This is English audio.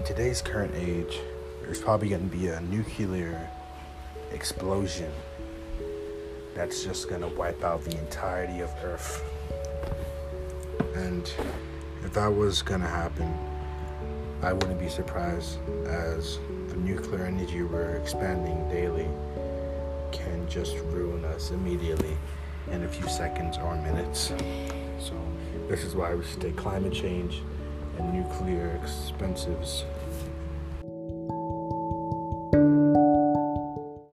in today's current age, there's probably going to be a nuclear explosion that's just going to wipe out the entirety of Earth. And if that was going to happen, I wouldn't be surprised, as the nuclear energy we're expanding daily can just ruin us immediately in a few seconds or minutes. So this is why we should take climate change and nuclear expensives